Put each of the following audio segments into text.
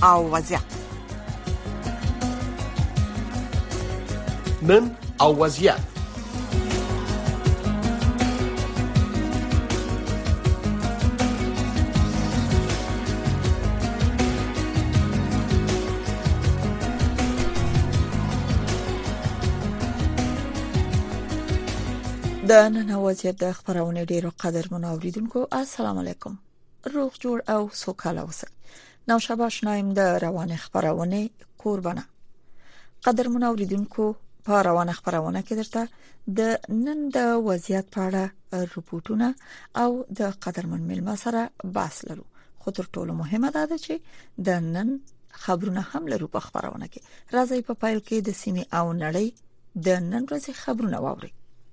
او وضعیت. نن او وضعیت. د نن وضعیت د خبرونه ډیرو قدرمنو اوریدونکو السلام علیکم. روغ جوړ او سوکاله اوسئ. نو شاباش نایم د روان خبرونه قربانه. قدرمنو اوریدونکو په روان خبرونه کې درته د نن د وضعیت په اړه رپورټونه او د قدرمن ملما سره بحث لرو. خو تر ټولو مهمه ده چې د نن خبرونه هم لرو په خبرونه کې. راځي په پایل کې د سیمې او نړۍ د نن ورځې خبرونه واوري.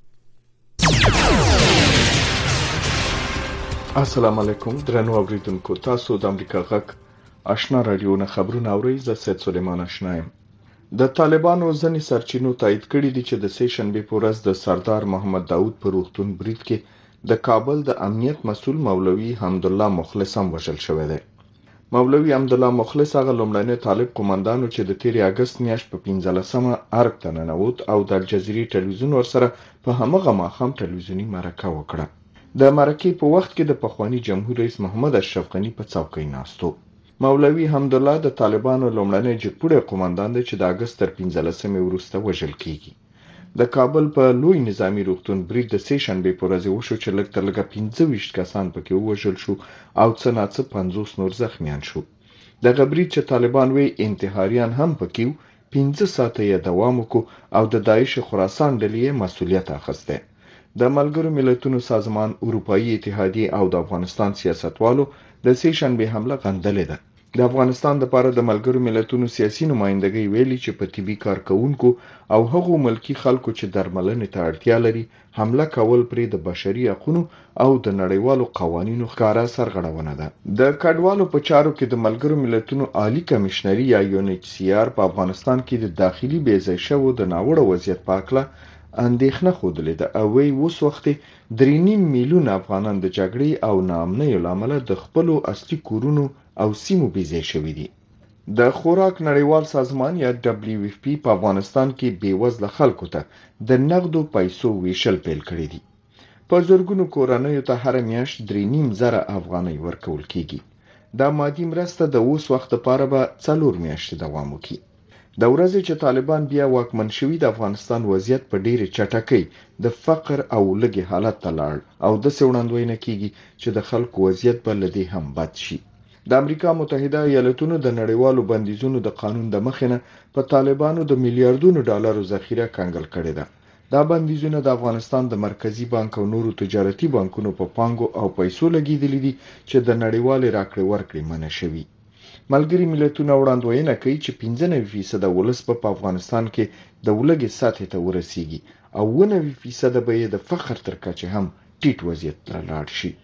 السلام علیکم درنو اوریدونکو، تاسو د امریکا غږ آشنا رادیو نه خبرونه اورئ. زه سید سلیمان آشنا یم. د طالبانو ځینې سرچینو تایید کړي دي چې د سه شنبه په ورځ د سردار محمد داوود په روغتون برید کې د کابل د امنیت مسؤل مولوي حمدالله مخلص هم وژل شوی دی. مولوي حمدالله مخلص هغه لومړنی طالب قومندان چې د 13 اگست میاشت په 15مه ارګ ته ننوت او د الجزیرې ټلویزیون ورسره په همغه ماښام ټلویزیونی مرکه وکړه. د مرکې په وخت کې د پخوانی جمهور رئیس محمد اشرف غنی په څوکۍ ناستو. مولوي حمدالله د طالبانو لومړنی جګپوړی قومندان دی چې د اگست تر 15مې وروسته وژل کیږي. د کابل په لوی نظامی روغتون برید د سه شنبه په ورځ وشو چې لږ تر لږه 25 کسان پکې وژل شو او څه ناڅه 50 نور زخمیان شو. دغه برید چې طالبان وی انتحاریان هم پکې 15 ساعته یې دوام وکړ او د داعش خراسان ډلې مسؤلیت اخیسته. د ملګرو ملتونو سازمان، اروپאי اتحادیه او د افغانستان سیاستوالو د سه شنبه حمله غندلې ده. د افغانستان لپاره د ملګرو ملتونو سیاسي نمائندګۍ ویلي چې په طبي کارکونکو او هغو ملکی خلکو چې درملنې ته اړتیا لري حمله کول پرې د بشري حقوقو او د نړیوالو قوانینو ښکارا سرغړونه ده. د کډوالو په چارو کې د ملګرو ملتونو عالی کمشنري یا UNHCR په افغانستان کې د داخلي بېځای شوو د ناوړه وضعیت په اړه اندېښنه خوده ده او وی اوس وخت 3.5 میلیون افغانان د جګړې او ناامنۍ لامل د خپل اصلي کورونو او سیمو بېځای شوي دي. د خوراک نړیوال سازمان یا WFP په افغانستان کې بیوزله خلکو ته د نقدو پیسو ویشل پیل کړی دي. په زورګونو کورنیو ته هر میاشت 3.5 افغانۍ ورکول کیږي. دا مادي مرسته د اوس وخت لپاره به 4 میاشتې دوام وکړي. د ورځې چې طالبان بیا واکمن شوي د افغانستان وضعیت په ډېرې چټکۍ د فقر او لږې حالت ته لاړ او د وړاندوینه کیږي چې د خلکو وضعیت به لدې هم بد شي. د امریکا متحده ایالاتونو د نړیوالو بندیزونو د قانون د مخې نه په طالبانو د میلیارډونو ډالرو ذخیره کنګل کړې ده. دا بندیزونه د افغانستان د مرکزی بانک او نورو تجارتي بانکونو په پانګو او پیسو لګیدلي دي چې د نړیوال راکړې ورکړې منع شوي. ملګری ملتونه وړاندوینه کوي چې 95% ولس په افغانستان کې د ولګي سطح ته ورسیږي او 90% به د فقر تر کچه هم ټیټ وضعیت ته لاړ شي.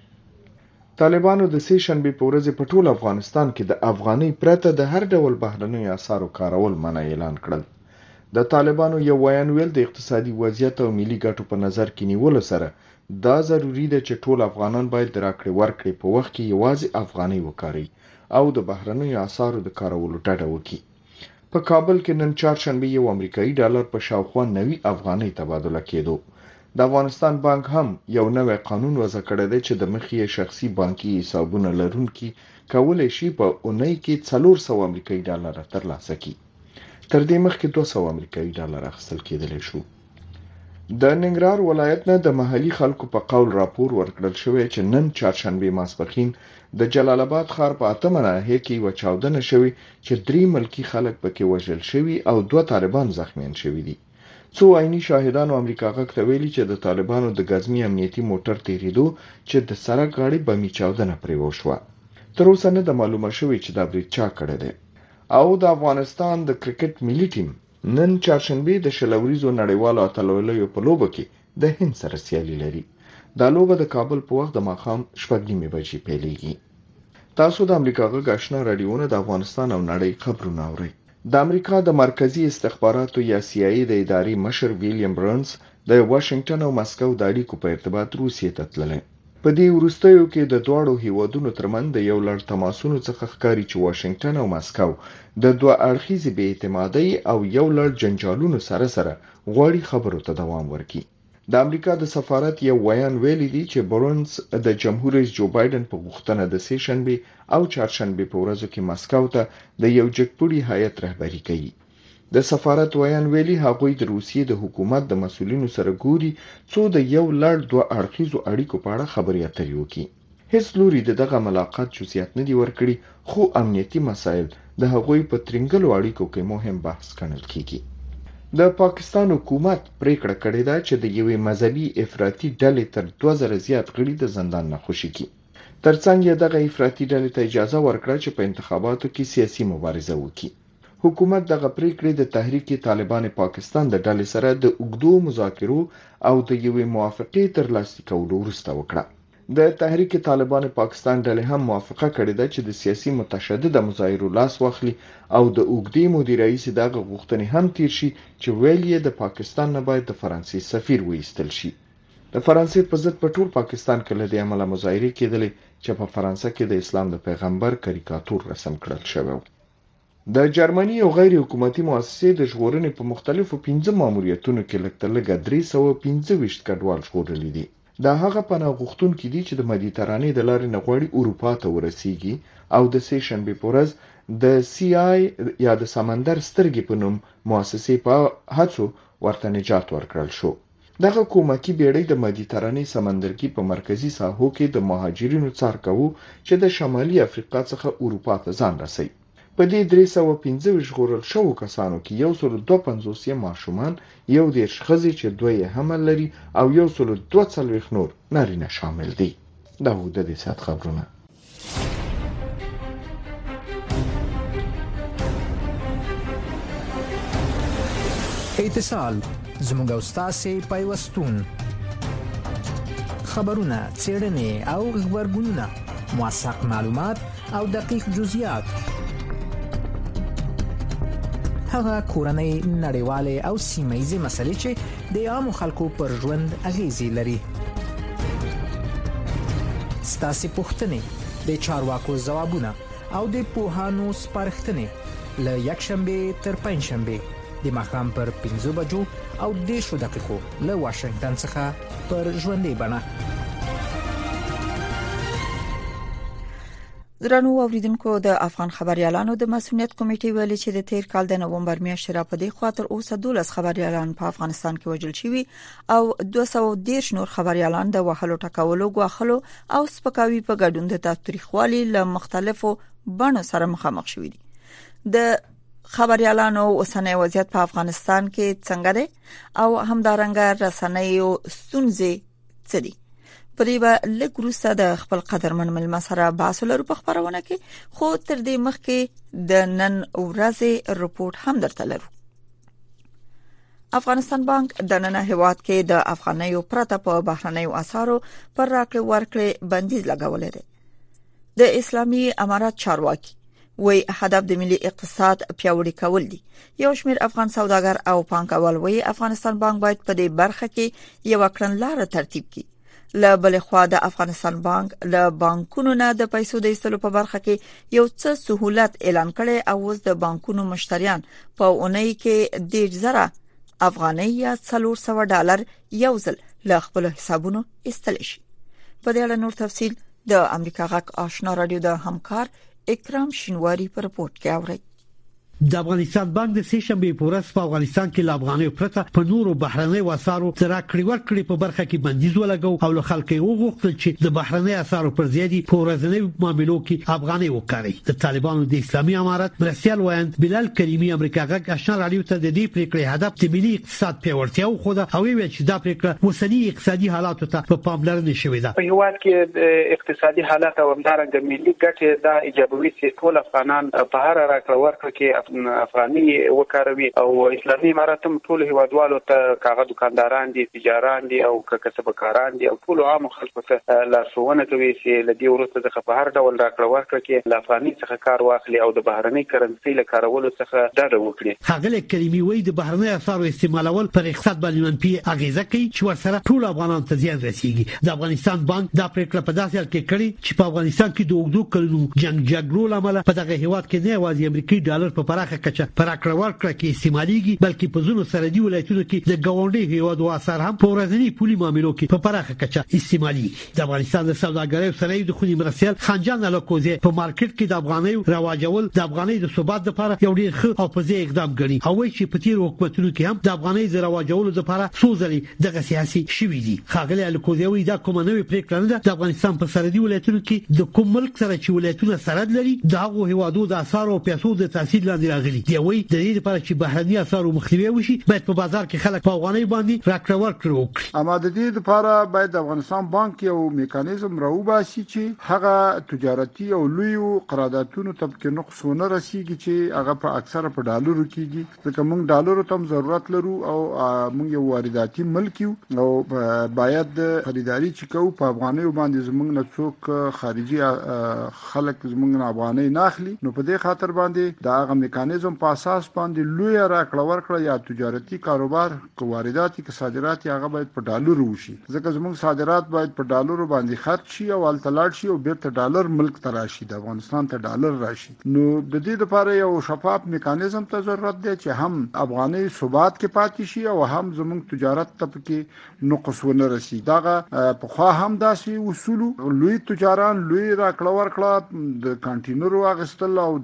طالبانو د سه شنبه په ورځ په ټول افغانستان کې د افغاني پرته د هر ډول بهرنیو اسعارو کارول منع اعلان کړل. د طالبانو یو ویان ویل د اقتصادي وضعیت او ملي ګټو په نظر کې نیولو سره دا ضروری ده چې ټول افغانان باید د راکړې ورکړې په وخت کې یوازې افغاني وکاري او د بهرنیو اسعارو د کارولو ډډه وکړي. په کابل کې نن چهارشنبه یو امریکایي ډالر په شاوخوا 90 افغانۍ تبادله کېدو. د افغانستان بانک هم یو نوی قانون وضع کړی دی چې د مخې شخصي بانکي حسابونه لرونکي کولای شي په اونۍ کې 400 امریکایي ډالر ترلاسه کړي. تر دې مخکې 200 امریکایي ډالر اخیستل کېدلی شو. د ننګرهار ولایت نه د محلي خلکو په قول راپور ورکړل شوی چې نن چهارشنبه ماسپښین د جلال آباد ښار په 8 ناحیه کې یو چاودنه شوې چې 3 ملکی خلک پکې وژل شوي او 2 طالبان زخمیان شوي دي. څو عیني شاهدانو امریکا غږ ته ویلي چې د طالبانو د ګزمي امنیتي موټر تیریدو چې د سړک غاړې بمي چاودنه پرې وشوه. تر اوسه نه د معلومه شوی چې دا برید چا کړی دی. او د افغانستان د کرکټ ملي ټیم نن چهارشنبه د شلوریزو نړیوالو اتلولیو په لوبه کې د هند سره سیالي لري. دا لوبه د کابل په وخت د ماښام 6:30 بجې پیلېږي. تاسو د امریکا غږ آشنا رادیو نه د افغانستان او نړۍ خبرونه اورئ. د امریکا د مرکزی استخباراتو یا CIA د ادارې مشر ویلیام برنز د واشنگټن او مسکو د اړیکو په ارتباط روسیې ته تللی. په دې وروستیو کې د دواړو هیوادونو ترمنځ د یو لړ تماسونو څخه ښکاري چې واشنگټن او ماسکو د دوه اړخیزې بې اعتمادۍ او یو لړ جنجالونو سره غواړي خبرو ته دوام ورکړي. د امریکا د سفارت یو ویان ویلي دی چې برونز د جمهور رئیس جو بایدن په غوښتنه د سه شنبه او چهارشنبه په ورځو کې ماسکو ته د یو جګپوړي هیئت رهبری کوي. د سفارت ویان ویلي هغوی د روسیې د حکومت د مسؤلینو سره ګوري څو د یو لړ دوه اړخیزو اړیکو په اړه خبرې اترې وکړي. هیڅ لوري دغه ملاقات جزئیات نه دی ورکړي، خو امنیتي مسایل د هغوی په ترنګلو اړیکو کې مهم بحث ګڼل کیږي. د پاکستان حکومت پریکړه کړې ده چې د یوې مذهبي افراطي ډلې تر 2000 زیات غړي د زندان نه خوشي کړي. ترڅنګ یې دغه افراطي ډلې ته اجازه ورکړه چې په انتخاباتو کې سیاسي مبارزه وکړي. حکومت دغه پریکړې د تحریک طالبان پاکستان د ډلې سره د اوږدو مذاکرو او د یوې موافقې ترلاسه کولو وروسته وکړه. د تحریک طالبان پاکستان ډلې هم موافقه کړې ده چې د سیاسي متشدد مظاهرو لاس واخلي او د اوږدې مودې رئیس دغه غوښتنې هم تیر شي چې ویل یې د پاکستان نه باید د فرانسې سفیر وایستل شي. د فرانسې په ضد په ټول پاکستان کې له دې امله مظاهرې کېدلې چې په فرانسه کې د اسلام د پیغمبر کاریکاتور رسم کړل شوی و. د جرمني او غیر حکومتي مؤسسې د ژغورنې په مختلفو 15 ماموریتونو کې لږ 325 کډوال ژغورلي دي. دا هغه پناه غوښتونکي دي چې د مدیترانې د لارې نه غواړي اروپا ته ورسیږي او د سه شنبه په ورځ د سی آی یا د سمندر سترګې په نوم مؤسسې په هڅو ورته نجات ورکړل شو. دغه کومکی بیړۍ د مدیترانې سمندرګي په مرکزی ساحو کې د مهاجرینو څار کوي چې د شمالي افریقا څخه اروپا ته ځان رسي. په دې 315 ژغورل شوو کسانو کې 152 ماشومان، 11 ښځې چې 2 حمل لري او 142 نور نارینه شامل دي. دا و د دې سات خبرونه. اتصال زموږ او ستاسو پیوستون، خبرونه، څېړنې او خبرګونونه، موثق معلومات او دقیق جزئیات، هغه کورنۍ، نړیوالې او سیمه‌ییزې مسلې چې د عامو خلکو پر ژوند اغیزې لري. ستاسو پوښتنې، د چارواکو ځوابونه او د پوهانو سپارښتنې له یکشنبه تر پنځشنبه د ماښام پر 5 بجو او 10 دقیقو له واشنگټن څخه پر ژوندۍ بڼه. درنو اوریدونکو، د افغان خبريالانو د مسؤلیت کمیټې ویلي چې د تیر کال د نومبر میاشتې را پدې خاطر اوسه 12 خبريالان په افغانستان کې وژل شوي او 210 نور خبريالان د وهلو ټکولو، غواخلو او سپکاوي په ګډون د تاریخوالي له مختلفو بڼو سره مخامخ شوي دي. د خبريالانو اوسنۍ وضعیت په افغانستان کې څنګه ده او همدارنګه رسنیو ستونزې څه دي؟ په دې به لږ وروسته د خپل قدرمن ملما سره بحث لرو په خبرونه کې، خو تر دې مخکې د نن ورځې رپورټ هم درته لرو. افغانستان بانک د نن هیواد کې د افغانیو پرته په بهرنیو اسعارو پر راکړې ورکړې بندیز لګولې ده. د اسلامي امارات چارواکي وی هدف د ملي اقتصاد پیاوړی کول دي. یو شمېر افغان سوداګر او پانګوال وی افغانستان بانک باید په دې برخه کې یو کړنلاره ترتیب کړي. له بل خوا د افغانستان بانک له بانکونو نه د پیسو د ایستلو په برخه کې یو څه سہولت اعلان کړي او اوس د بانکونو مشتریان په اونۍ کې 10,000 افغانۍ یا $400 یو ځل له خپل حسابونو ایستل شي. په دې اړه نور تفصیل د امریکا غږ آشنا رادیو د همکار اکرام شینواری پر رپورټ کې اوري. د افغانستان بانک د سه شنبه په ورځ په افغانستان کې له افغانیو پرته په نورو بهرنیو اسعارو تر راکړې ورکړې په برخه کې بندیز ولګاو او له خلکو وغوښتل چې د بهرنیو اسعارو پر ځای په ورځنیو معاملو کې افغاني وکړي. د طالبانو د اسلامي امارت مرستيال وایند بلال کریمی امریکا غږ آشنا رادیو ته د دې پریکړې هدف د ملي اقتصاد پیاوړتیا او خو دا او ویل چې دا پریکړه اوسنی اقتصادي حالات ته په پاملرنه شوې ده. په هیواد کې د اقتصادي حالات او همدارنګه ملي ګټې دا ایجابوي چې ټول افغانان په هر راکړه ورکړه کې افغاني وکاروي او اسلامي امارات هم ټول هیوادوالو ته کاغذ دکانداران دي تجاران دي او کسبکاران دي او ټول عام خلکو ته لارښوونه کوي چې لدی ورسته د په هر ډول راکړه ورکړه کې د افغاني څخه کار واخلي او د بهرنۍ کرنسي له کارولو څخه ډډه وکړي. هغه کلمې وایي د بهرنۍ اسعارو استعمالول پر اقتصاد باندې منفي اغیزه کوي چې ورسره ټول افغانان ته زیان رسیږي. د افغانستان بانک دا پریکړه په داسې حال کې کړې چې په افغانستان کې د اوږدو کلونو جګړو لامل په دغه هیواد کې نه یوازې امریکایي ډالر په پراخه کچه پر راکړه ورکړه کې استعماليږي بلکې په ځینو سرحدي ولایتونو کې د ګاونډي هیوادو اسعار هم په ورځني پولي معاملو کې په پراخه کچه استعماليږي. د افغانستان د سوداګرۍ صنایع د خونی مرسل خنجان الکوزي په مارکیټ کې د افغاني رواجول د افغاني د ثبات لپاره یو ډیر ښه او په ځای اقدام غني او چې په تیر حکومتونو کې هم د افغاني د رواجول لپاره سوزري دغه سیاسي شوې دي. خاغلی الکوزي وی دا کومه نوې پریکړه نه ده. د افغانستان په سرحدي ولایتونو کې د کوم ملک سره چې ولایتونه سرحد لري د هغو هیوادو د اسعار او پیسو د تاثیر لاندې راغلي دی. وی د دې لپاره چې بهرني اسعار مخنیوي وشي باید په بازار کې خلک په افغاني باندې راکړه ورکړه وکړي. اما د دې لپاره باید د افغانستان بانک یو میکانیزم راوباسي چې هغه تجارتي او لوی قراردادونو ته کې نقصونه رسیږي چې هغه په اکثره په ډالرو کېږي ځکه موږ ډالرو ته ضرورت لرو او موږ یو وارداتي ملک یو او باید خریداري چې کوو په افغاني باندې زموږ نه څوک خارجي خلک زموږ نه افغاني نه اخلي. نو په دې خاطر باندې دا هغه میکانیزم په اساس باندې لوی راکړه ورکړه یا تجارتي کاروبار کو وارداتي که صادرات هغه باید په ډالرو وشي ځکه زموږ صادرات باید په ډالرو باندې خرج شي او التلاړ شي او بیرته ډالر ملک ته راشي د افغانستان ته ډالر راشي. نو د دې لپاره یو شفاف میکانیزم ته ضرورت دی چې هم افغاني ثبات کې پاتې شي او هم زموږ تجارت ته کې نقص ونه رسي. دا په خوا هم داسې اصول لوی تجاران لوی راکړه ورکړه د کانټینرو اغستل او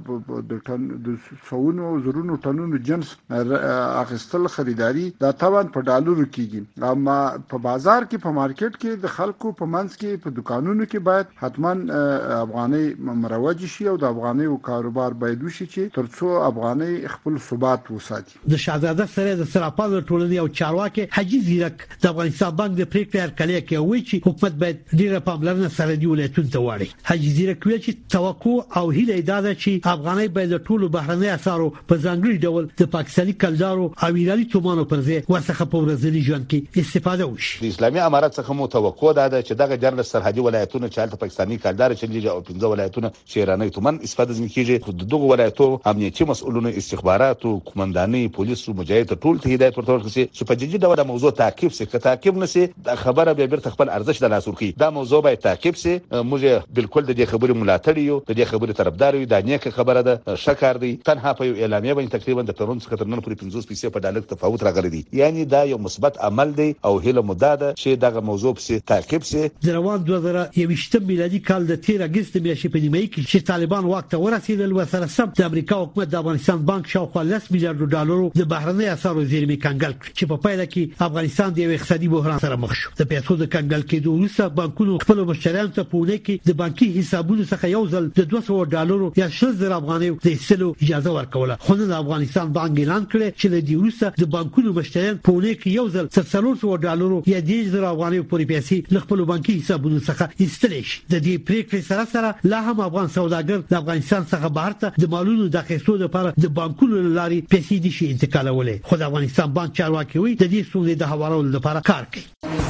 د سونو زرونو ټنونو جنس اغستل خریداري دا طبعا په ډالرو کېږي. اما په بازار کې په مارکیټ کې د خلکو په منځ کې په دکانونو کې باید حتما افغاني مروج شي او د افغاني کاروبار باید وشي چې ترڅو افغاني خپل ثبات وساتي. د شهزاده سره د سراپال ټولنې او چارواکي حاجی زیرک د افغانستان بانک د پریکړې هرکلی کوي چې حکومت باید ډیره پاملرنه سره دی ولایتونو ته واړي. حاجی زیرک ویل چې توقع او هیله ده چې افغاني باید د ټولو بهرنۍ اسعارو په ځانګړي ډول د پاکستاني کلدارو او ایراني تومانو پر ځای ورڅخه په ورځني ژوند کې استفاده وشي. د اسلامي امارات څخه مو توقع ده چې دغه جرل سرحدي ولایتونه چې هلته پاکستاني کلدار چلیږي او 15 ولایتونه چې ایراني تومان استفاده ځنی کیږي دغه ولایتو امنیتي مسؤلونو استخباراتو قومنداني پولیسو مجاهد ټول ته هدایت ورته ورکړي چې په جدي ډول د موضوع تعقیب سي. که تعقیب نشي د خبره به بیرته خپل ارزښت د لاس ورکړي. دا موضوع باید تعقیب سي. موږ بالکل د دې خبرې ملاتړ یو د دې خبرې طرفدار یو. دا نیکه خبره ده شکر دی. تنها په یو اعلامیه باندې تقریبا د پرون څخه تر نن پورې 50 پیسې په ډالر تفاوت راغلی دی. یعنی دا یو مثبت عمل دی او هله مدده چې دغه موضوع په تعقیب سي. د روان 2023 میلادي کال د 13 اگست میاشتې په نیمه کې چې طالبان واک ته ورسېدل ورسره سم د امریکا حکومت د افغانستان بانک شاوخوا 10 میلیارډ ډالرو د بهرنۍ اسعارو زیرمې کنګل کړ چې په پایله کې افغانستان د اقتصادي بحران سره مخ شو. د پیسو د کنګل کېدو وروسته بانکونو خپل مشتریانو ته په ونه کې د بانکي حسابونو څخه یو ځل د 200 ډالرو یا 6000 افغانۍ د ایستلو اجازه ورکوله. خو نن افغانستان بانک اعلان کړ چې د دې وروسته د بانکونو مشتریان په ونه کې یو ځل 300 ډالرو یا 10000 افغانۍ پورې پیسې له خپل بانکي حسابونو څخه ایستل شي. د دې پریکړې سره لا هم افغان سوداګر د افغانستان څخه بهر ته د مالونو د اخیستو لپاره د بانکونو لارې پیسې دي شي انتقالولې. خو د افغانستان بانک چارواکي وایي د دې ستونزې د هوارولو لپاره کار کوي.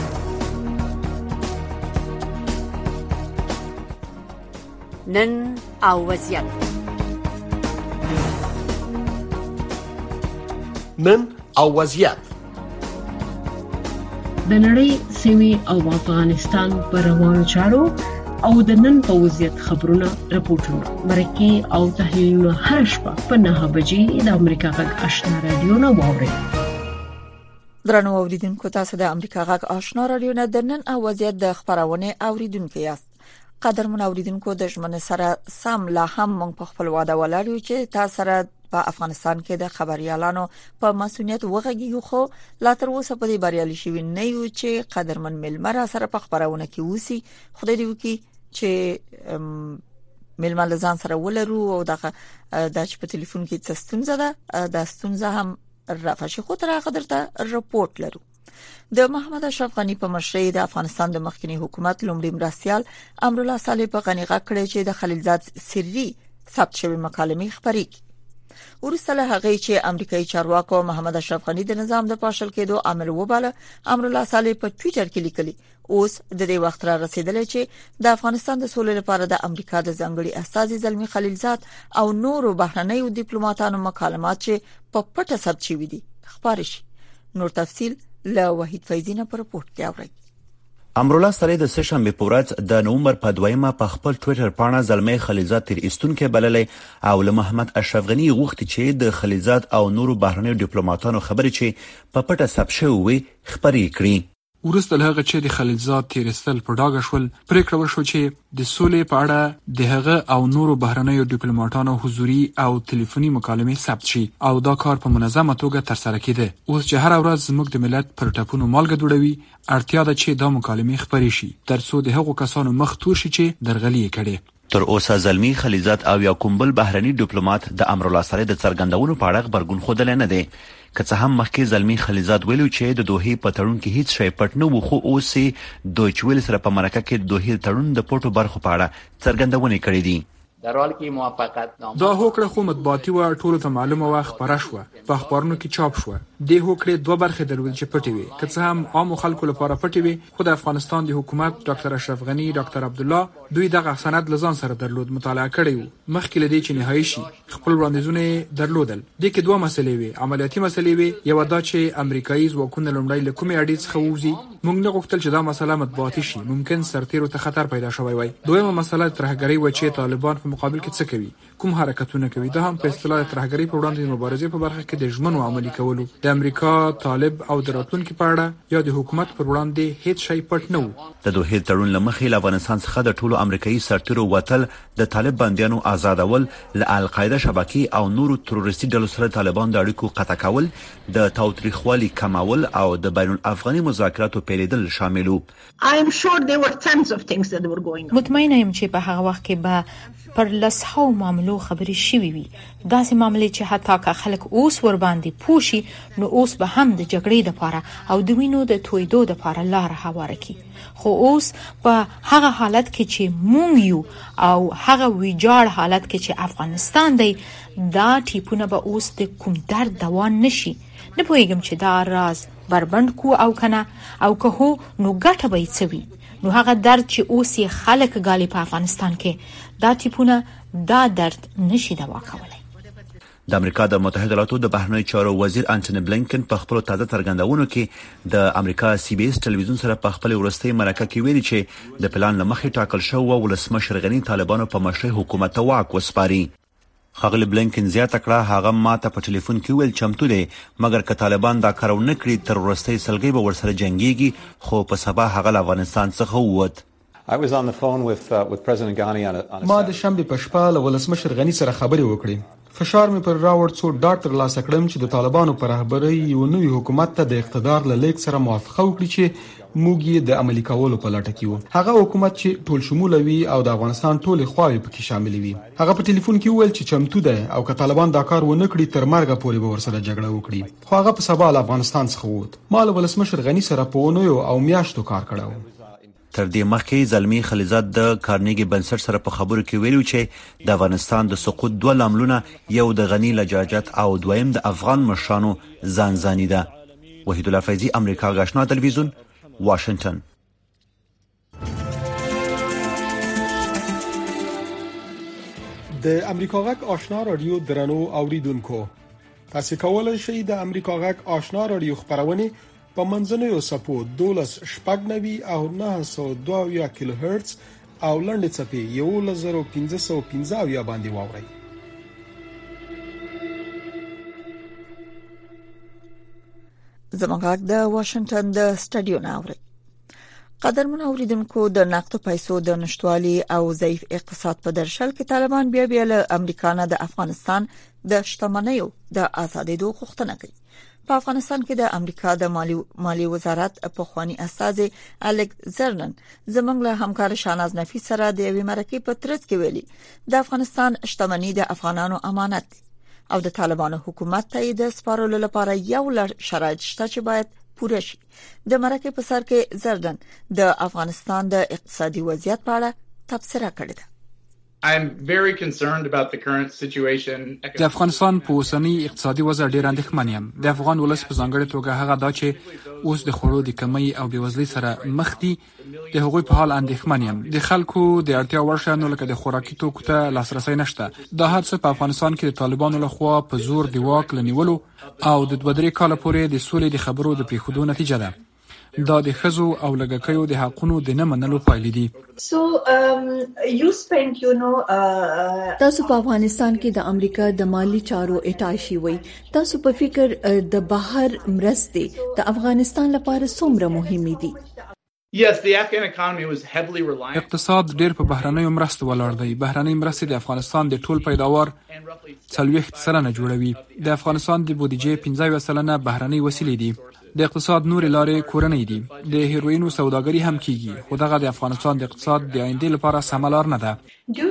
نن او وضعیت. نن او وضعیت د نړۍ سیمې او افغانستان پر روانو چارو او د نن په وضعیت خبرونه راپورټونه مرکه او تحلیلونه هر شپه په 9 بجې د امریکا غږ آشنا رادیو نه واورئ. درنو اوریدونکو تاسو د امریکا غږ آشنا رادیو نه د نن او وضعیت د خبرونه اوریدونکو یاست. قدرمن اوریدونکو د ژمنه سره سم لا هم موږ په خپل واده ولرو چې تاسو سره په افغانستان کې د خبريالانو په مسؤلیت وغږیږو. خو لا تر اوسه په دې بریالي شوی نه یو چې قدرمن ملمر سره په خبرونه کې وسی. خدای دې وکړي چې ملمر ځان سره ولرو او دغه د په ټلیفون کې څه ستونزه ده د ستونزه هم رافشي خو تر هغه درته رپورت لرو. د محمد اشرف غنی په مشرۍ د افغانستان د مخکنی حکومت لومړي مرستيال امرالله صالح په غنیغه کړی چې د خلیلزاد سری ثبت شوی مکالمې خبري. ورسته له هغه چې امریکایي چارواکو محمد اشرف غنی د نظام د پاشل کېدو عامل وباله، امر الله صالح په ټوئیټر کې لیکلي اوس د دې وخت را رسیدلی چې د افغانستان د سولې لپاره د امریکا د ځانګړي استازي زلمی خلیلزاد او نورو بهرنیو ډیپلوماټانو مکالمات چې په پټه ثبت شوي دي خبرې شي. نور تفصيل له وحید فیضینه پر رپورت کې اورئ. امرالله صالح د سهشنبه په ورځ د نومبر په 2 په خپل ټوئیټر پاڼه زلمی خلیلزاد تر ایستونکو بللې او له محمد اشرف غنی غوښتي چې د خلیلزاد او نورو بهرنیو ډیپلوماټانو خبرې چې په پټه ثبت شوی خبرې کړي. ورسته له هغه چې د خلیلزاد تیرستل په ډاګه شول، پریکړه وشو چې د سولې په اړه د هغه او نورو بهرنیو ډیپلوماټانو حضوري او ټلیفوني مکالمې ثبت شي او دا کار په منظمه توګه ترسره کیده. اوس چې هر ورځ زموږ د ملت پر ټاپونو مالګه دوړوي، اړتیا ده چې دا مکالمې خبرې شي ترڅو د هغو کسانو مخ تور شي چې درغلي کړي. تر اوسه زلمی خلیلزاد او یا کوم بل بهرني ډیپلوماټ د امرالله صالح د څرګندونو په اړه خبرګون خوده نه دی. که څه هم مخکې زلمی خلیلزاد ویلو چې د دوحې په تړون کې هیڅ شی پټ نه و، خو اوس دویچ ویل سره په مرکه کې د دوحې تړون د پټو برخو په اړه څرګندونې کړې دي. در حال کې موافقت نامه دا هوکړه خو مطبوعاتي و ټولو ته معلومه و، خبره شوه، په اخبارونو کې چاپ شوه. د هوکړې دوه برخې درول چې پټې وي، که څه هم عام خلکو لپاره پټې وي، خو د افغانستان د حکومت ډاکټر اشرف غنی، ډاکټر عبدالله دوی دغه سند لزان سره درلود، مطالعه کړی وو. مخکې لدی چې نهایی شي خپل وړاندیزونه درلودل. د کې دوه مسلې وي، عملیاتي مسلې وي. یو دا چې امریکایي ځواکونه لومړی له کومې اړې څخه ووځي. موږ نه غوښتل چې دا مسله مطبوعاتي شي، ممکن سرتیرو ته خطر پیدا شوی وای. دویمه مسله ترهګري و چې طالبان په مقابل کې څه کوي، کوم حرکتونه کوي. دا هم په اصطلاح ترهګري په وړاندې مبارزې په برخه کې د ژمنو عملي کولو. د امریکا، طالب او د راتلونکي په اړه یا د حکومت پر وړاندې هیڅ شی پټ نه و. د دوحې تړون لمخې له افغانستان څخه د ټولو امریکایي سرتیرو وتل، د طالب بندیانو آزادول، له القاعده شبکې او نورو تروریستي ډلو سره طالبان د اړیکو قطع کول، د تاوتریخوالي کمول او د بین الافغاني مذاکراتو پیلېدل شامل وو. مطمئنه یم چې په هغه وخت کې به پر لسهو معاملو خبرې شوي وي. داسې معاملې چې حتی که خلک اوس ور باندې پوښي، نو اوس به هم د جګړې لپاره او د وینو د تویدو لپاره لار هواره کی. خو اوس په هغه حالت کې چې مونږ یو او هغه ویجاړ حالت کې چې افغانستان دی، دا ټیپونه به اوس د کوم درد دوان نشي. نه پوهیږم چې دا راز بربند کو او کنه، او که هو نو ګټه به یې څه وي. نو هغه درد چې اوس یې خلک ګالي په افغانستان کې، دا ټیپونه دا درد نشي دوا کولی. د امریکا د متحده ایالاتو د بهرنیو چارو وزیر انټونی بلینکن په خپل تازه څرګندونو کې د امریکا سی بي اس ټلویزیون سره په خپل ورستۍ مرکه کې ویلي چې د پلان لمخې ټاکل شوی ولسمشر غنی طالبانو په مشرۍ حکومت ته واک وسپاري. خغل بلینکن زیاته کړه هغه ماته په ټلیفون کې ویل چمتو دی، مګر که طالبان دا کار ونه کړي تر ورستۍ سلګۍ به ورسره جنګيږي. خو په سبا هغه له افغانستان څخه ووت. ما د شنبه په شپه له ولسمشر غنی سره خبرې وکړې. فشار مې پر راوړ څو ډاټ تر لاسه کړم چې د طالبانو پر رهبرۍ یو نوی حکومت ته د اقتدار له لیک سره موافقه وکړي چې موږ یې د عملي کولو په لټه کې وو. هغه حکومت چې ټول شمول وي او د افغانستان ټول خواوې پکې شامل وي. هغه په ټلیفون کې وویل چې چمتو ده او که طالبان دا کار ونه کړي تر مرګه پورې به ورسره جګړه وکړي. خو هغه په سبا له افغانستان څخه ووت. ما له ولسمشر غنی سره په اونیو او میاشتو کار کړو. تر دې مخکې زلمی خلیلزاد د کارنیګي بنسټ سره په خبرو کې ویلو چې د افغانستان د سقوط دوه لاملونه، یو د غنی لجاجت او دویم د افغان مشرانو ځانځاني ده. وحید الله فیضی، امریکا غاښنا تلویزیون، واشنگټن. د امریکا غاښ آشنا رادیو درنو اوریدونکو، تاسو کولای شئ د امریکا غاښ آشنا رادیو خبرونه په منځنوي سپو 12.9 او 902 کیلو هرتز او لنډ چپی 1515 باندې واورئ. زموږ د واشنگټن د سټډیو ناوړي. قدرمن اوریدونکو، د نقد پیسو د نشټوالي او ضعیف اقتصاد په درشل کې طالبان بیا له امریکا نه د افغانستان د شتمنیو د ازادېدو غوښتنه کوي. په افغانستان کې د امریکا د مالی وزارت په خواني استاذ الکس زرنن زمنګ له همکار شاهناز نفیس سره د یوې مرکې په ترڅ کې ویلي د افغانستان شتمنۍ د افغانانو امانت دي او د طالبانو حکومت ته د سپارلو لپاره یو لړ شرایط شته چې باید پوره شي. د مرکې په سر کې زرنن د افغانستان د اقتصادي وضعیت په اړه تبصره کړې ده. I'm very concerned about the current situation. د افغانستان په اوسنی اقتصادي وضع ډیر اندېښمن یم. د افغان ولس په ځانګړي توګه هغه دا چې اوس د خوړو د کمی او بېوزلۍ سره مخ دي، د هغوی په حال اندېښمن یم. د خلکو د اړتیا وړ شیانو لکه د خوراکي توکو ته لاسرسی نشته. دا هر څه په افغانستان کې د طالبانو لخوا په زور د واک لنیولو او د 2-3 کال پورې د سولې د خبرو د پریښودو نتیجه ده. دا د ښځو او لږکیو د حقونو د نه منلو پایلې دي. تاسو په افغانستان کې د امریکا د مالی چارو اټاشي وي. تاسو په فکر د بهر مرستې د افغانستان لپاره څومره مهمه دي؟ Yes, the Afghan economy was heavily reliant. اقتصاد ډیر په بهرنیو مرستو ولاړ دی. بهرنۍ مرستې د افغانستان د ټول پیداوار 40% جوړوي. د افغانستان د بودیجې 15% بهرنۍ وسیلې دي. د اقتصاد نور لارې کورنۍ دي. د هیروینو سوداګري هم کیږي، خو دغه د افغانستان د اقتصاد د آینده لپاره سمه لار نه ده.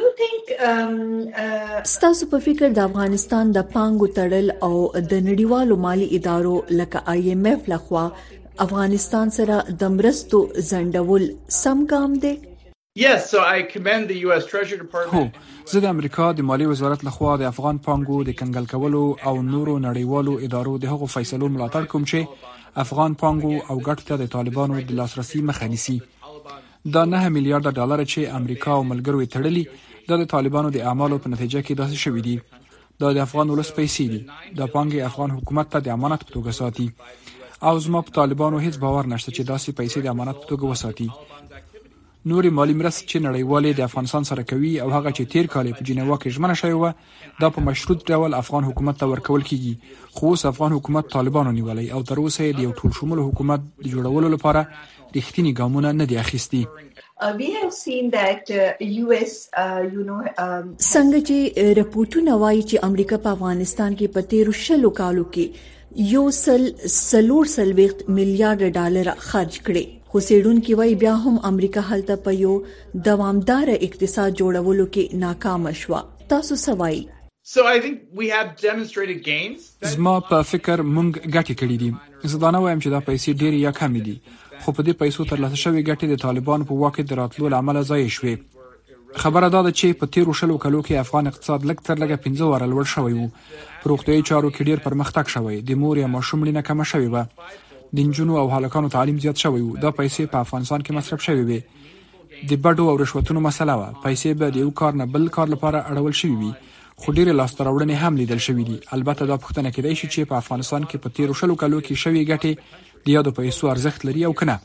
ستاسو په فکر د افغانستان د پانګو تړل او د نړیوالو مالی ادارو لکه IMF لخوا افغانستان سره د مرستو ځنډول سم ګام دی؟ Yes, so I commend the US Treasury Department. زه د امریکا د مالی وزارت لخوا د افغان پانګو د کنګل کولو او نورو نړیوالو ادارو د هغو فیصلو ملاتړ کوم چې افغان پانګو او ګټو ته د طالبانو د لاسرسي مخه نیسي. دا 9 میلیارډ ډالر چې امریکا او ملګرو یې تړلي د طالبانو د اعمالو په نتیجه کې داسې شوي دي. دا د افغان ولس پیسې دي. دا پانګې افغان حکومت ته د امانت په توګه ساتي او زما په طالبانو هیڅ باور نشته چې داسې پیسې د امانت په توګه وساتي. نوري مالی مرستې چې نړیوالې د افغانستان سره کوي او هغه چې تیر کال په جنیوا کې ژمنه شوی و، دا په مشروط ډول افغان حکومت ته ورکول کیږي. خو اوس افغان حکومت طالبانو نیولای او تر اوسه د یو ټول شمول حکومت د جوړولو لپاره رښتینی ګامونه نه دي اخیستي. We have seen that US څنګه چې رپورټونه وایي چې امریکا په افغانستان کې په 13 کالو کې 140 میلیارډ ډالر خرج کړي. خو سیډونکو وایي بیا هم امریکا هلته په یو دوامدار اقتصاد جوړولو کې ناکام شوه. تاسو څه وایي؟ So I think we have demonstrated gains. زما په فکر مونږ ګټې کړې دي. زه دا نه وایم چې دا پیسې ډېرې یا کمې دي، خو په دې پیسو ترلاسه شوې ګټې د طالبانو په واک د راتلو له امله ضایع شوې. خبره دا ده چې په 13 کالو کې افغان اقتصاد لږ تر لږه 15 واره لوړ شوی وو. په روغتیايي چارو کې ډېر پرمختګ شوی. د مور یا ماشوم مړینه کمه شوې وه. د نجونو او هلکانو تعلیم زیات شوی وو. دا پیسې په افغانستان کې مصرف شوې وي. د بډو او رشوتونو مسله وه. پیسې به د یو کار نه بل کار لپاره اړول شوې وي. خو ډېرې لاسته راوړنې هم لیدل شوې دي. البته دا پوښتنه کېدای شي چې په افغانستان کې په 13 کالو کې شوې ګټې د یادو پیسو ارزښت لري او کنه.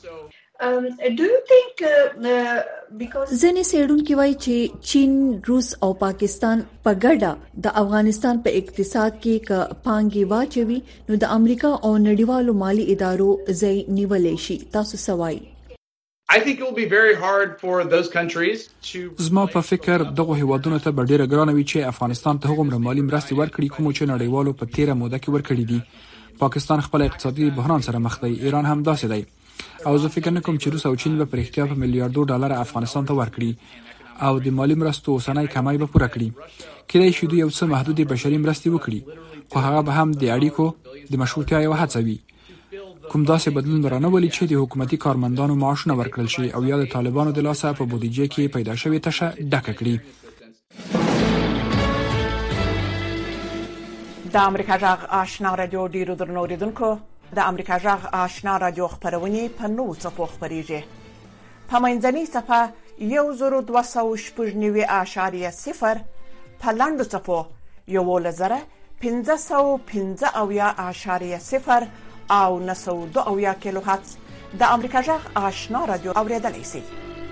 ځینې څېړونکي وایي چې چین، روس او پاکستان په ګډه د افغانستان په اقتصاد کې ک پانګې واچوي نو د امریکا او نړیوالو مالی ادارو ځای نیولې شي. تاسو څه وایي؟ I think it will be very hard for those countries to. زما په فکر دغه هیوادونو ته ډیره ګرانه وي چې افغانستان ته هغومره مالی مرستې ورکړي کوم چې نړیوالو په 13 موده کې ورکړي دي. پاکستان خپل اقتصادي بحران سره مخ دی. ایران هم داسې دی. او زه فکر نه کوم چې روس او چین به پر اختیار په میلیارډو ډالر افغانستان ته ورکړي او د مالی مرستو اوسنۍ کمای به پوره کړي. کله چې دوی یو څه محدود بشري مرستې وکړي، خو هغه به هم د اړیکو د مشروطیت یو هڅه وي. کوم داسې بدلون رانه ولي چې د حکومتي کارمندانو معاشونه ورکړل شي او یا د طالبانو د لاسه په بودیجې کې پیدا شوی تشه ډکه کړي. د امریکا جغ آشنا رادیو ډیرو درنو اوریدونکو، د امریکا جغ آشنا رادیو خبرونه په 9 څپو خبريږي. په منځنۍ صفه 1290.0 په لاندو څپو 11515.0 او 902 کیلو هرتز د امریکا جغ آشنا رادیو اوریدلای شئ.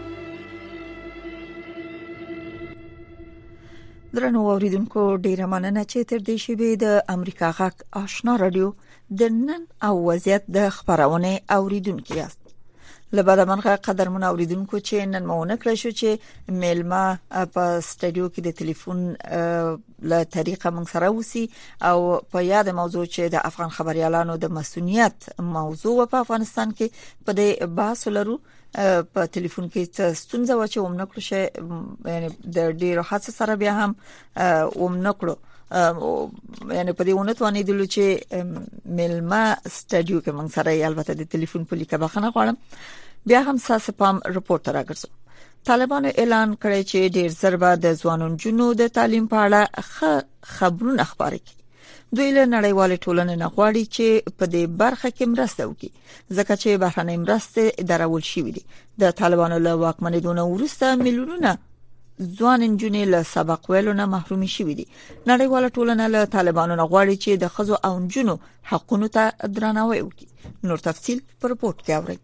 درنو اوریدونکو ډیره مننه چې تر دې شیبې د امریکا غږ آشنا رادیو د نن او وضعیت د خبرونه اوریدونکو یاست. لبعد منغه قدرمن اوریدونکو چې نن مونږ کړی شو چې میلما په سټډیو کې د ټلیفون له طریقه موږ سره وسی او په یاد موضوع چې د افغان خبريالانو د مسؤلیت موضوع په افغانستان کې په دې بحث لرو. په ټلیفون کې ستونزه و چې ومنه کړو چې یعنی د ډیرو حادثه سره بیا هم ومنه کړو یعنی په دې ونتوانې دلو چې ملما سټډیو کې موږ سره البته د ټلیفون په لیکه بخنه غواړم بیا هم ساسه پام رپورټ راګرځو. طالبانو اعلان کړی چې ډیر ضربه د ځوانانو جنو د تعلیم په اړه خبرونه خبري کوي. دوی له نړیوال ټولنې نه غواړي چې په دې برخه کې مرسته وکړي ځکه چې بهرنۍ مرسته درول شوې دي. د طالبانو له واکمنۍ وروسته میلیونونه ځوان انجونې له سبق ویلو نه محرومي شوې دي. نړیواله ټولنه له طالبانو نه غواړي چې د ښځو او نجونو حقوقو ته درناوی وکړي. نور تفصيل په رپورت کې اورئ.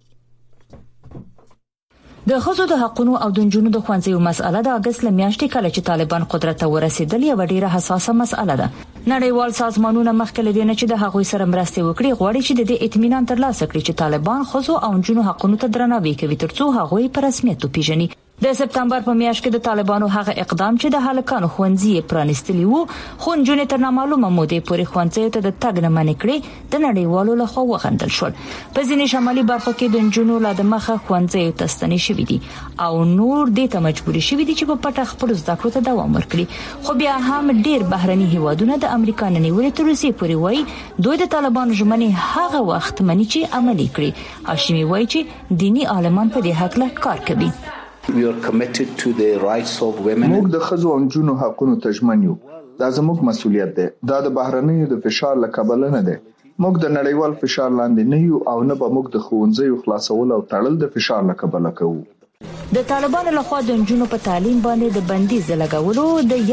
د ښځو د حقوقو او د نجونو د ښوونځیو مسأله د اگست لمیاشتې کله چې طالبان قدرت ته ورسېدل یو ډیره حساسه مسأله ده. نړیوال سازمانونه مخکې لدې چې د هغوی سره مرسته وکړي غواړي چې د اطمینان ترلاسه کړي چې طالبان ښځو او نجونو حقوقو ته درناوی کوي ترڅو هغوی په رسمیت وپیژني. د سپتمبر په میاشت کې د طالبانو هغه اقدام چې د هلکانو ښوونځي پرانستلی وو خو نجونې تر نامعلومه مودې پورې ښوونځي ته د تګ نه منع کړي د نړیوالو لخوا وغندل شول. په ځینې شمالي برخو کې د نجونو لا د مخه ښوونځي ته ستنې شوې دي او نور دې ته مجبور شوي دي چې په پټه خپل زده کړو ته دوام ورکړي. خو بیا هم ډیر بهرني هیوادونه د امریکا نه نیولې تر اوسه پورې وایي دوی د طالبانو ژمنې هغه وخت مني چې عملي کړي. هاشمي وایي چې دینی عالمان په دې حق له کار کوي. We are committed to the rights of women. موږ د ښځو او نجونو حقوقو ته ژمن یو. دا زموږ مسؤلیت دی. دا د بهرنیو د فشار له کبله نه دی. موږ د نړیوال فشار لاندې نه یو او نه به موږ د ښوونځیو خلاصول او تړل د فشار له کبله کوو. د طالبانو لخوا د نجونو په تعلیم باندې د بندیز لګولو د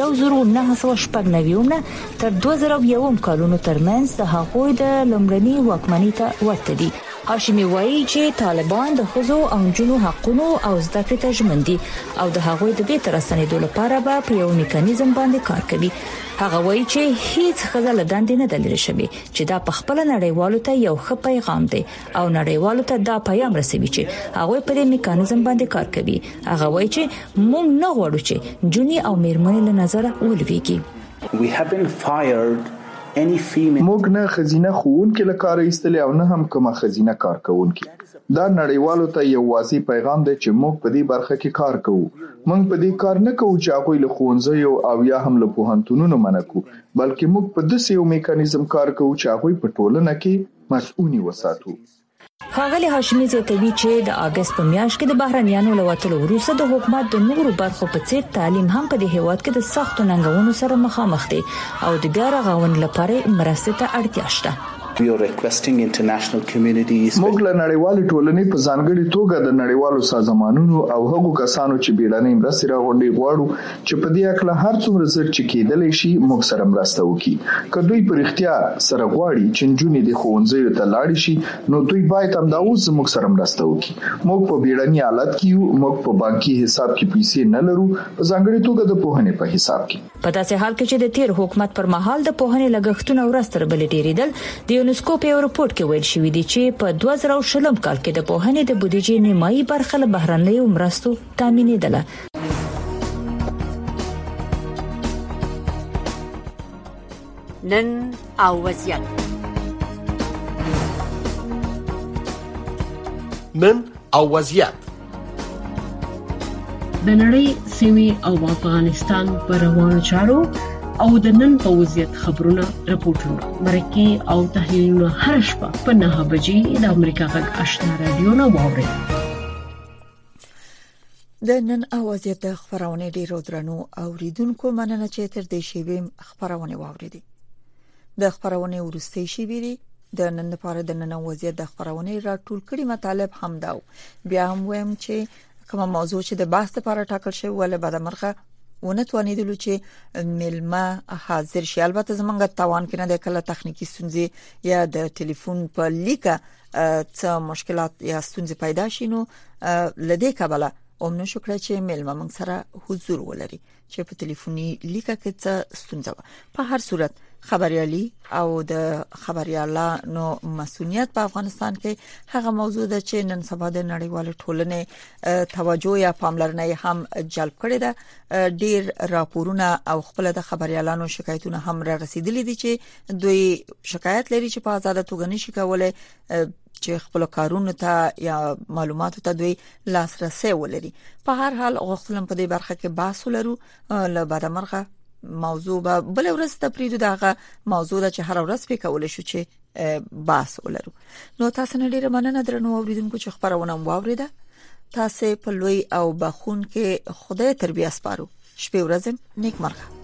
1999 تر 2001 کلونو ترمنځ د هغوی د لومړني واکمنۍ ته ورته دي. هاشمي وایي چې طالبان د ښځو او نجونو حقوقو او زده کړې ته ژمن دي او د هغوی د بیرته راستنېدو لپاره به په یو میکانیزم باندې کار کوي. هغه وایي چې هیڅ ښځه له دندې نه دلري شوی چې دا په خپل نړیوالو ته یو ښه پیغام دی او نړیوالو ته دا پیغام رسوي چې هغه په دې میکانیزم باندې کار کوي. هغه وایي چې موږ نه غواړو چې جونی او میرمنې له نظر ولويږي. We haven't fired any female. موږ نه خزینه خوونکې له کار ایستلې او نه هم کومه خزینه کار کوونکې. دا نړیوالو ته یو واضح پیغام دی چې موږ په دې برخه کې کار کوو. موږ په دې کار نه کوو چې هغه له ښوونځیو او یا هم له پوهنتونونو منکو بلکې موږ په داسې یو میکانیزم کار کوو چې هغه په ټولنه کې مسؤونی وساتو. ښاغلي هاشمي زیاتوي چې د اگست په میاشت کې د بهرنیانو له وټلو وروسته د حکومت د نورو برخو په څیر تعلیم هم په دې هیواد کې د سختو ننګونو سره مخامخ دي او د بیا رغونې لپاره مرستې ته اړتیا شته. We are requesting international communities. موږ له نړیوالې ټولنې په ځانګړي توګه د نړیوالو سازمانونو او هغو کسانو چې بیړنۍ مرستې راغونډي غواړو چې په دې اړه هر څومره زر چې کېدلی شي موږ سره مرسته وکړي. که دوی په اړتیا سره غواړي چې نجونې د ښوونځیو ته لاړ شي نو دوی باید هم دا اوس موږ سره مرسته وکړي. موږ په بیړني حالت کې یو، موږ په بانکي حساب کې پیسې نه لرو، په ځانګړي توګه د پوهنې په حساب کې. په داسې حال کې چې د تیر حکومت پر مهال د پوهنې لګښتونه ورستر بل ډیریدل د یونسکو په رپورت کې ویل شوی دی چې په 2020 کال کې د پوهنې د بودیجې نیمایي برخه له بهرنیو مرستو تامینېدله. نن او وضعیت د نړۍ سیمې او افغانستان پر روانو چارو او د نن په وضعیت خبرونه راپورټونه مرکه او تحلیلونه هر شپه په 9 بجې د امریکا غږ آشنا رادیو نه واوري. د نن اوازې د خبرونه ډیرو درنو اوریدونکو مننه چې تر دې شی خبرونه واوریدي. د خبرونه ورستي شی ویری د نن لپاره د نن اوازې د خبرونه راټول کړي مطالب هم دا بیا هم ویم چې کومه موضوع چې د بحث لپاره ټاکل شوی ول بعد مرخه ونتوانیدلو چې ملما حاضر شي. البته زمونږ توان کې نه د کله تخنیکی ستونزې یا د ټلیفون په لیکه څه مشکلات یا ستونزې پیدا شي نو لدې کابل اومنه شکر چې ملما موږ سره حضور ولري چې په ټلیفوني لیکه کې څه ستونزه په هر صورت خبريالي او د خبريالانو مسؤلیت په افغانستان کې هغه موضوع ده چې نن سبا د نړیوال ټولنې توجه یا پاملرنه هم جلب کړې ده. ډیر راپورونه او خپل د خبريالانو شکایتونه هم را رسیدلي دي چې دوی شکایت لري چې په آزاد توګه نشي کولای چې خپل کارونه ته یا معلوماتو ته دوی لاسرسي ولري. په هر حال غوښتلم په دې برخه کې بحث ولرو. له بعد مرغه موضوع به بل ورځ ته پریدو دغه موضوع ده چې هر ورځ په کول شو چې بحث ولرو. نو تاسو نه ډیره مننه درنو اوریدونکو چې خبرونه واوریده. تاسو په لوی او بخون کې خدای تربیه سپارو. شپه ورځم نیک مرغه.